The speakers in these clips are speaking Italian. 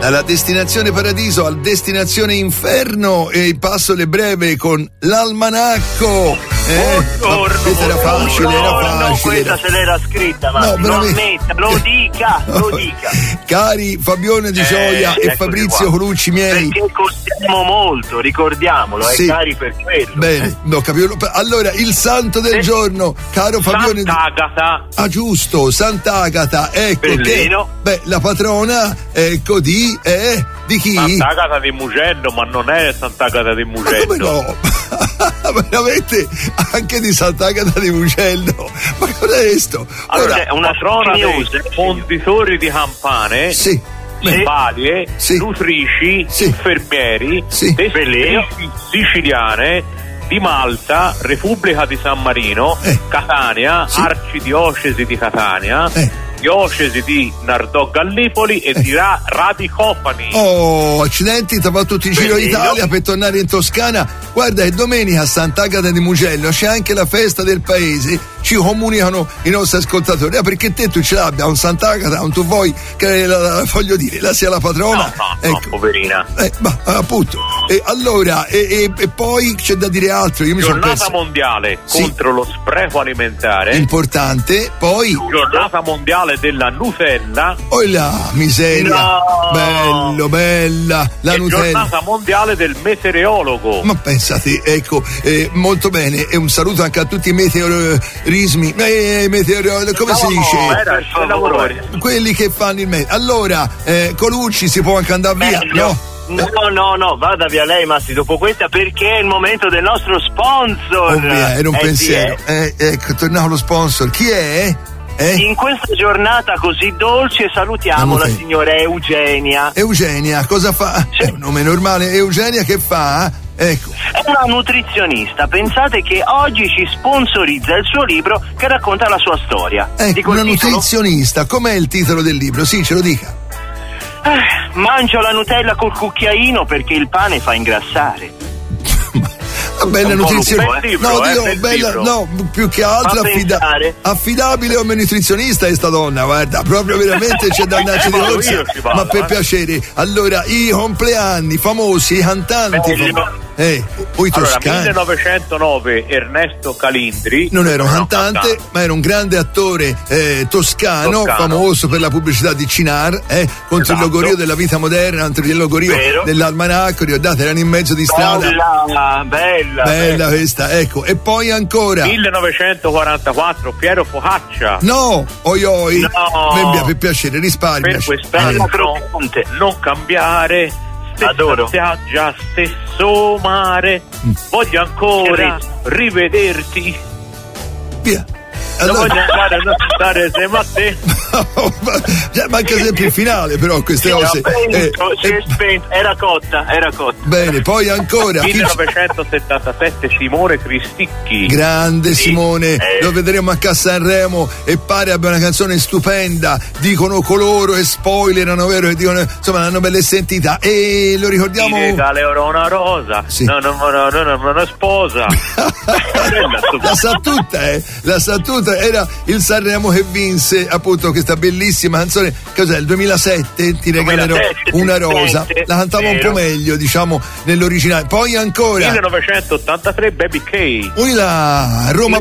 Dalla destinazione paradiso al destinazione inferno e il passo le breve con l'almanacco. Questa era facile, No, questa se l'era scritta, ma no, lo ammetta, lo dica. Cari Fabione Di Gioia e Fabrizio Colucci miei. Perché costiamo molto, ricordiamolo, sì. Cari per quello. Bene, no, capito. Allora, il santo del giorno, caro Fabione. Sant'Agata. Ah, giusto, Sant'Agata, ecco. Bellino. La patrona, ecco, di chi? Sant'Agata di Mugello, ma non è Sant'Agata di Mugello. Ma come no? Veramente anche di Sant'Agata di Mugello. Ma cosa è sto? Allora, è una patrona dei fonditori di campane. Sì. Varie, sì. Nutrici, sì. Infermieri, sì. Tessilisti siciliane di Malta, Repubblica di San Marino, Catania, sì. Arcidiocesi di Catania, diocesi di Nardò Gallipoli e di Radicofani. Oh, accidenti, ti va tutto in giro d'Italia per tornare in Toscana. Guarda, è domenica a Sant'Agata di Mugello, c'è anche la festa del paese, ci comunicano i nostri ascoltatori. Perché te tu ce l'abbia un Sant'Agata, non tu vuoi che voglio dire, la sia la patrona? No, poverina. Ma appunto. E allora, e poi c'è da dire altro. Io mi Giornata mondiale contro lo spreco alimentare. Importante. Poi giornata mondiale della Nutella. Oh la miseria. No. Bella la Nutella. Giornata mondiale del meteorologo. Ma pensate, ecco, molto bene, e un saluto anche a tutti i meteorismi, come si dice? Quelli che fanno il meteo. Allora, Colucci si può anche andare via, no? No, vada via lei, Massi, dopo questa, perché è il momento del nostro sponsor. Era un pensiero. Ecco, torniamo allo sponsor. Chi è? In questa giornata così dolce salutiamo la signora Eugenia. Eugenia, cosa fa? È un nome normale. Eugenia che fa? Ecco. È una nutrizionista. Pensate che oggi ci sponsorizza il suo libro che racconta la sua storia. Ecco, una nutrizionista. Com'è il titolo del libro? Sì, ce lo dica. Mangio la Nutella col cucchiaino perché il pane fa ingrassare. Bella nutrizione. No, più che altro affidabile come nutrizionista è sta donna, guarda, proprio veramente c'è da andarci di corsa. Ma per piacere, allora i compleanni famosi, i cantanti poi toscani. 1909 Ernesto Calindri non era un cantante, ma era un grande attore toscano, famoso per la pubblicità di Cinar, contro il logorio della vita moderna, contro il logorio dell'almanacco, ricordate, erano in mezzo di strada. Bella questa, ecco. E poi ancora 1944 Piero Focaccia. No, per piacere, risparmia. Per quest'anno non cambiare, adoro. Già stesso mare, voglio ancora rivederti. Via. Allora, voglio andare a stare insieme a te. Manca sempre il finale, però queste cose. Era cotta. Bene, poi ancora 1977 Simone Cristicchi. Grande Simone, lo vedremo a Sanremo e pare abbia una canzone stupenda. Dicono coloro e spoilerano, vero? Che dicono, insomma, l'hanno belle sentita. E lo ricordiamo. Mi regale ora una rosa. Sì. No, non sposa. La sa tutta. Era il Sanremo che vinse appunto questa bellissima canzone. Cos'è? Il 2007? Ti regalerò una rosa. La cantava un po' meglio, diciamo, nell'originale. Poi ancora 1983 Baby K. Roma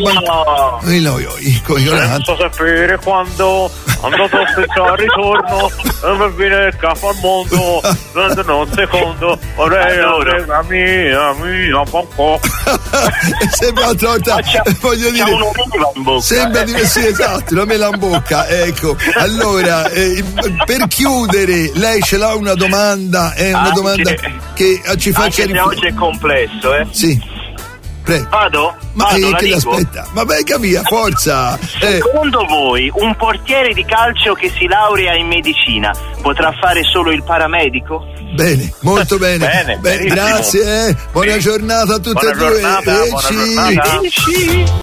senza sapere quando andato senza ritorno per venire il capo al mondo un secondo vorrei la mia un po'. Sembra una torta, voglio dire, sembra di sì, esatto, la mela in bocca, ecco. Allora, per chiudere, lei ce l'ha una domanda, una domanda che ci faccia riflettere. Oggi è complesso, Sì. Prego. Vado, che l'aspetta? Ma venga via, forza! Secondo voi un portiere di calcio che si laurea in medicina potrà fare solo il paramedico? Bene, molto bene. Grazie, buona giornata a tutte e due. Buona giornata.